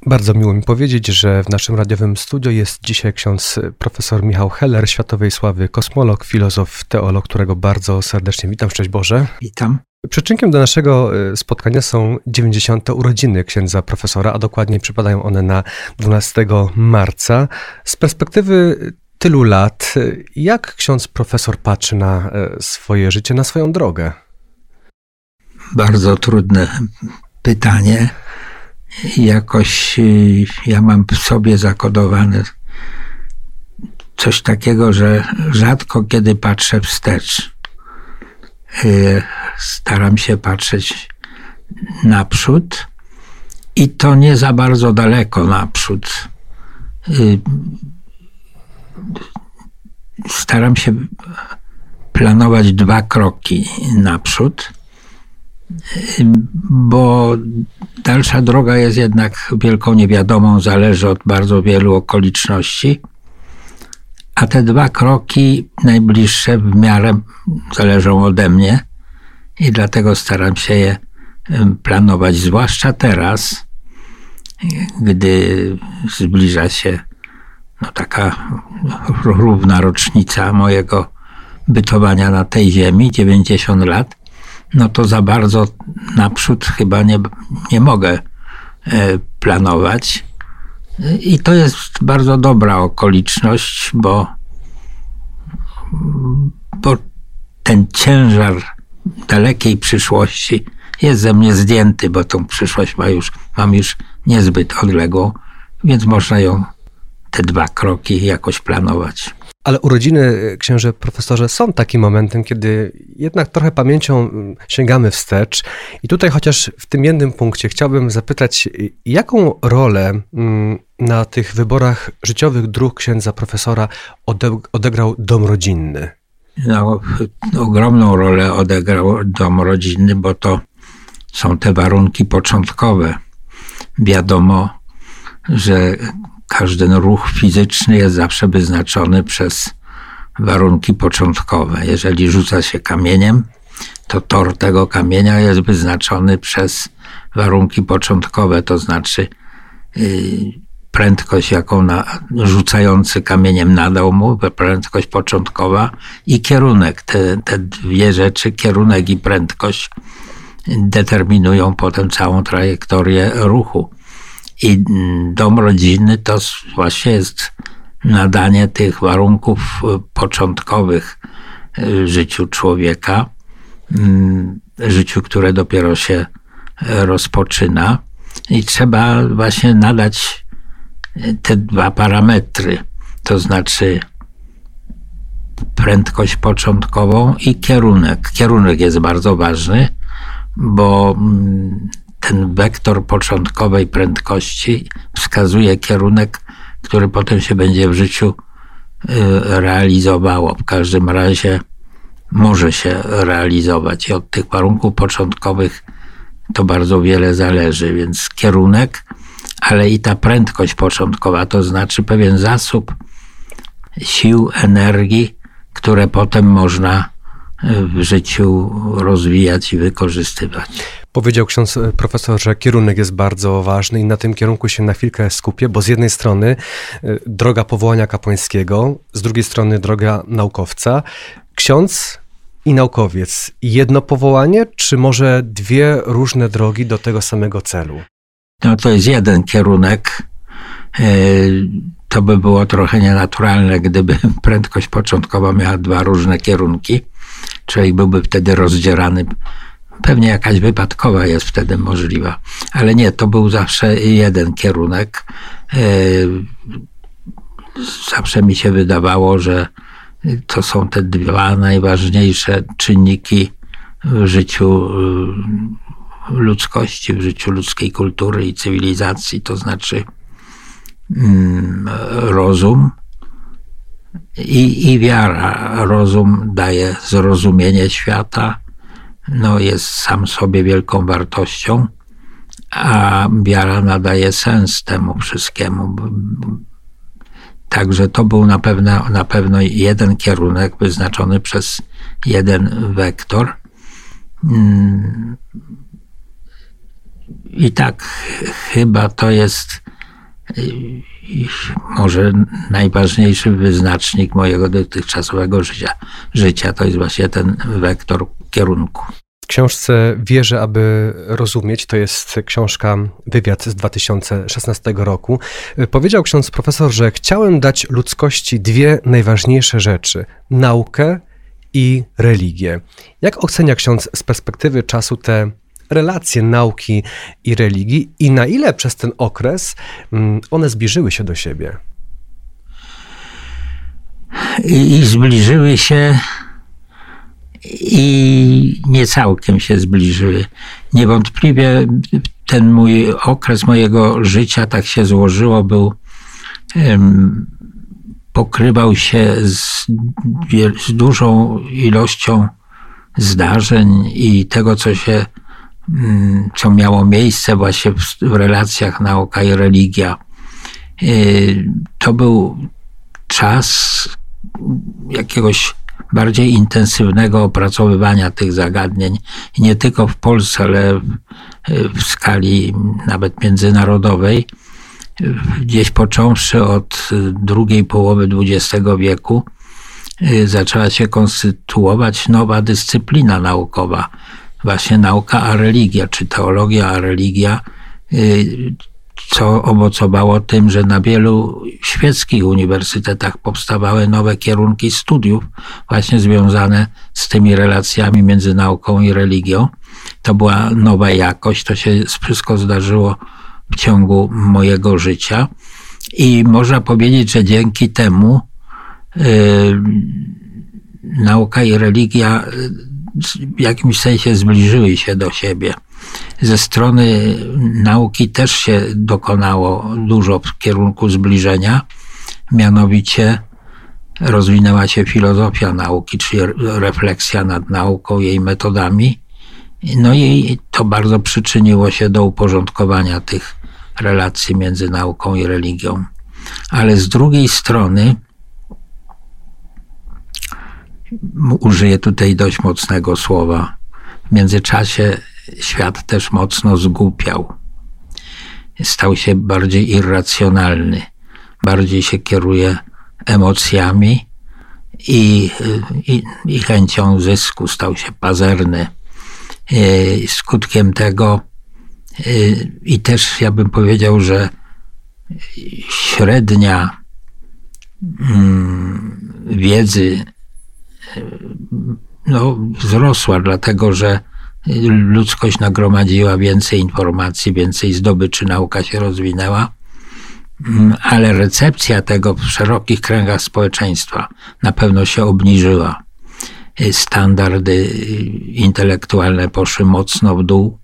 Bardzo miło mi powiedzieć, że w naszym radiowym studio jest dzisiaj ksiądz profesor Michał Heller, światowej sławy kosmolog, filozof, teolog, którego bardzo serdecznie witam. Szczęść Boże. Witam. Przyczynkiem do naszego spotkania są 90. urodziny księdza profesora, a dokładnie przypadają one na 12 marca. Z perspektywy tylu lat, jak ksiądz profesor patrzy na swoje życie, na swoją drogę? Bardzo trudne pytanie. Jakoś ja mam w sobie zakodowane coś takiego, że rzadko kiedy patrzę wstecz. Staram się patrzeć naprzód i to nie za bardzo daleko naprzód. Staram się planować 2 kroki naprzód, bo dalsza droga jest jednak wielką niewiadomą, zależy od bardzo wielu okoliczności, a te 2 kroki najbliższe w miarę zależą ode mnie i dlatego staram się je planować, zwłaszcza teraz, gdy zbliża się taka równa rocznica mojego bytowania na tej ziemi, 90 lat. To za bardzo naprzód chyba nie mogę planować. I to jest bardzo dobra okoliczność, bo ten ciężar dalekiej przyszłości jest ze mnie zdjęty, bo tą przyszłość mam już niezbyt odległą, więc można ją, te 2 kroki jakoś planować. Ale urodziny, księże profesorze, są takim momentem, kiedy jednak trochę pamięcią sięgamy wstecz. I tutaj chociaż w tym jednym punkcie chciałbym zapytać, jaką rolę na tych wyborach życiowych dróg księdza profesora odegrał dom rodzinny? Ogromną rolę odegrał dom rodzinny, bo to są te warunki początkowe. Wiadomo, że każdy ruch fizyczny jest zawsze wyznaczony przez warunki początkowe. Jeżeli rzuca się kamieniem, to tor tego kamienia jest wyznaczony przez warunki początkowe, to znaczy prędkość, jaką rzucający kamieniem nadał mu, prędkość początkowa i kierunek. Te 2 rzeczy, kierunek i prędkość, determinują potem całą trajektorię ruchu. I dom rodzinny to właśnie jest nadanie tych warunków początkowych życiu człowieka, życiu, które dopiero się rozpoczyna. I trzeba właśnie nadać te 2 parametry, to znaczy prędkość początkową i kierunek. Kierunek jest bardzo ważny, bo ten wektor początkowej prędkości wskazuje kierunek, który potem się będzie w życiu realizowało. W każdym razie może się realizować i od tych warunków początkowych to bardzo wiele zależy, więc kierunek, ale i ta prędkość początkowa, to znaczy pewien zasób sił, energii, które potem można w życiu rozwijać i wykorzystywać. Powiedział ksiądz profesor, że kierunek jest bardzo ważny i na tym kierunku się na chwilkę skupię, bo z jednej strony droga powołania kapłańskiego, z drugiej strony droga naukowca. Ksiądz i naukowiec. Jedno powołanie, czy może 2 różne drogi do tego samego celu? To jest jeden kierunek. To by było trochę nienaturalne, gdyby prędkość początkowa miała 2 różne kierunki. Człowiek byłby wtedy rozdzierany. Pewnie jakaś wypadkowa jest wtedy możliwa. Ale nie, to był zawsze jeden kierunek. Zawsze mi się wydawało, że to są te 2 najważniejsze czynniki w życiu ludzkości, w życiu ludzkiej kultury i cywilizacji. To znaczy rozum i wiara. Rozum daje zrozumienie świata, jest sam sobie wielką wartością, a wiara nadaje sens temu wszystkiemu. Także to był na pewno jeden kierunek wyznaczony przez jeden wektor. I tak chyba to jest i może najważniejszy wyznacznik mojego dotychczasowego życia to jest właśnie ten wektor kierunku. W książce Wierzę, aby rozumieć, to jest książka, wywiad z 2016 roku. Powiedział ksiądz profesor, że chciałem dać ludzkości dwie najważniejsze rzeczy: naukę i religię. Jak ocenia ksiądz z perspektywy czasu te relacje nauki i religii i na ile przez ten okres one zbliżyły się do siebie? I zbliżyły się i nie całkiem się zbliżyły. Niewątpliwie ten mój okres mojego życia, tak się złożyło, pokrywał się z dużą ilością zdarzeń i tego, co miało miejsce właśnie w relacjach nauka i religia. To był czas jakiegoś bardziej intensywnego opracowywania tych zagadnień. I nie tylko w Polsce, ale w skali nawet międzynarodowej. Gdzieś począwszy od drugiej połowy XX wieku zaczęła się konstytuować nowa dyscyplina naukowa. Właśnie nauka a religia, czy teologia a religia, co owocowało tym, że na wielu świeckich uniwersytetach powstawały nowe kierunki studiów właśnie związane z tymi relacjami między nauką i religią. To była nowa jakość, to się wszystko zdarzyło w ciągu mojego życia i można powiedzieć, że dzięki temu nauka i religia w jakimś sensie zbliżyły się do siebie. Ze strony nauki też się dokonało dużo w kierunku zbliżenia, mianowicie rozwinęła się filozofia nauki, czyli refleksja nad nauką, jej metodami. No i to bardzo przyczyniło się do uporządkowania tych relacji między nauką i religią. Ale z drugiej strony użyję tutaj dość mocnego słowa. W międzyczasie świat też mocno zgłupiał. Stał się bardziej irracjonalny. Bardziej się kieruje emocjami i chęcią zysku. Stał się pazerny. Skutkiem tego i też ja bym powiedział, że średnia wiedzy wzrosła, dlatego że ludzkość nagromadziła więcej informacji, więcej zdobyczy, nauka się rozwinęła, ale recepcja tego w szerokich kręgach społeczeństwa na pewno się obniżyła. Standardy intelektualne poszły mocno w dół.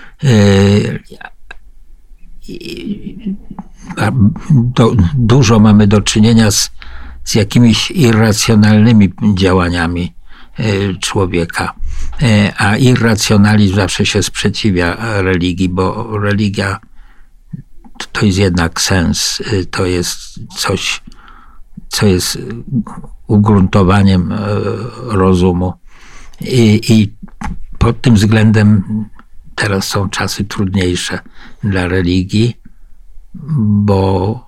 Dużo mamy do czynienia z jakimiś irracjonalnymi działaniami człowieka. A irracjonalizm zawsze się sprzeciwia religii, bo religia to jest jednak sens, to jest coś, co jest ugruntowaniem rozumu. I pod tym względem teraz są czasy trudniejsze dla religii, bo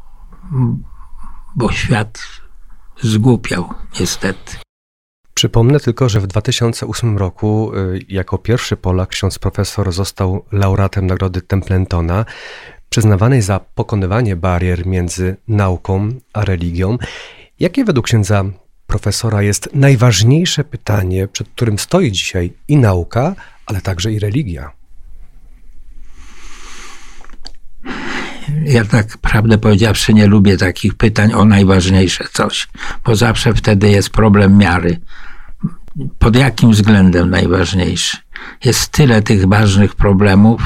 świat zgłupiał, niestety. Przypomnę tylko, że w 2008 roku jako pierwszy Polak ksiądz profesor został laureatem Nagrody Templentona, przyznawanej za pokonywanie barier między nauką a religią. Jakie według księdza profesora jest najważniejsze pytanie, przed którym stoi dzisiaj i nauka, ale także i religia? Ja tak prawdę powiedziawszy nie lubię takich pytań o najważniejsze coś, bo zawsze wtedy jest problem miary. Pod jakim względem najważniejszy? Jest tyle tych ważnych problemów,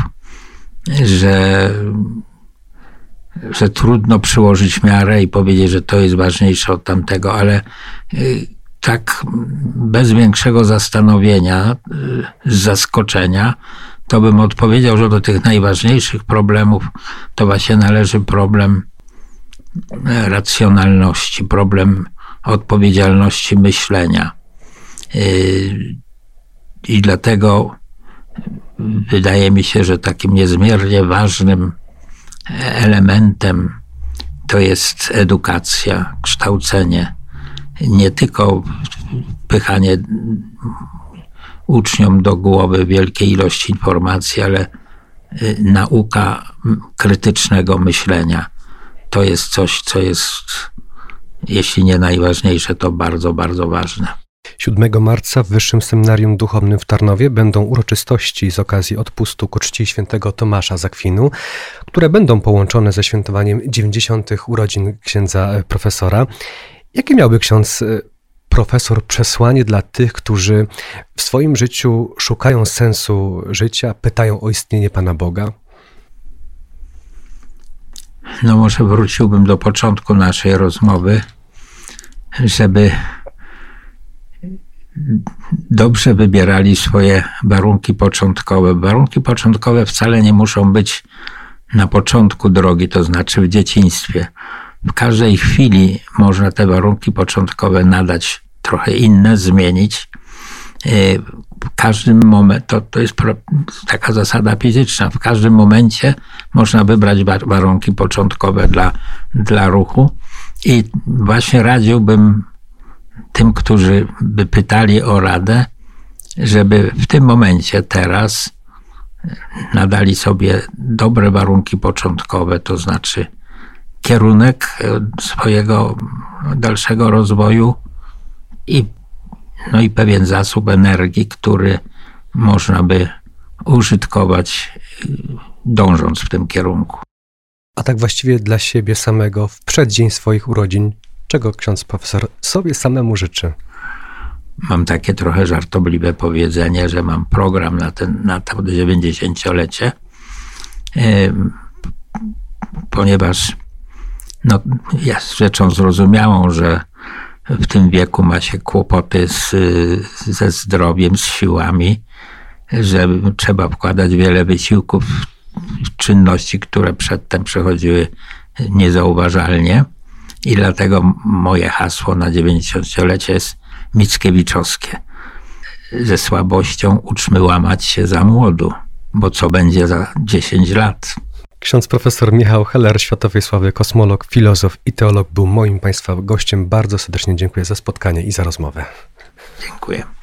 że trudno przyłożyć miarę i powiedzieć, że to jest ważniejsze od tamtego, ale tak bez większego zastanowienia, z zaskoczenia, to bym odpowiedział, że do tych najważniejszych problemów to właśnie należy problem racjonalności, problem odpowiedzialności myślenia. I dlatego wydaje mi się, że takim niezmiernie ważnym elementem to jest edukacja, kształcenie. Nie tylko pychanie uczniom do głowy wielkiej ilości informacji, ale nauka krytycznego myślenia. To jest coś, co jest, jeśli nie najważniejsze, to bardzo, bardzo ważne. 7 marca w Wyższym Seminarium Duchownym w Tarnowie będą uroczystości z okazji odpustu ku czci świętego Tomasza z Akwinu, które będą połączone ze świętowaniem 90. urodzin księdza profesora. Jakie miałby ksiądz profesor przesłanie dla tych, którzy w swoim życiu szukają sensu życia, pytają o istnienie Pana Boga? No może wróciłbym do początku naszej rozmowy, żeby dobrze wybierali swoje warunki początkowe. Warunki początkowe wcale nie muszą być na początku drogi, to znaczy w dzieciństwie. W każdej chwili można te warunki początkowe nadać trochę inne, zmienić. W każdym momencie, to jest taka zasada fizyczna, w każdym momencie można wybrać warunki początkowe dla ruchu i właśnie radziłbym tym, którzy by pytali o radę, żeby w tym momencie teraz nadali sobie dobre warunki początkowe, to znaczy kierunek swojego dalszego rozwoju i pewien zasób energii, który można by użytkować, dążąc w tym kierunku. A tak właściwie dla siebie samego w przeddzień swoich urodzin, czego ksiądz profesor sobie samemu życzy? Mam takie trochę żartobliwe powiedzenie, że mam program na to 90-lecie, ponieważ jest rzeczą zrozumiałą, że w tym wieku ma się kłopoty ze zdrowiem, z siłami, że trzeba wkładać wiele wysiłków w czynności, które przedtem przechodziły niezauważalnie. I dlatego moje hasło na 90-lecie jest mickiewiczowskie. Ze słabością uczmy łamać się za młodu, bo co będzie za 10 lat? Ksiądz profesor Michał Heller, światowej sławy kosmolog, filozof i teolog, był moim Państwa gościem. Bardzo serdecznie dziękuję za spotkanie i za rozmowę. Dziękuję.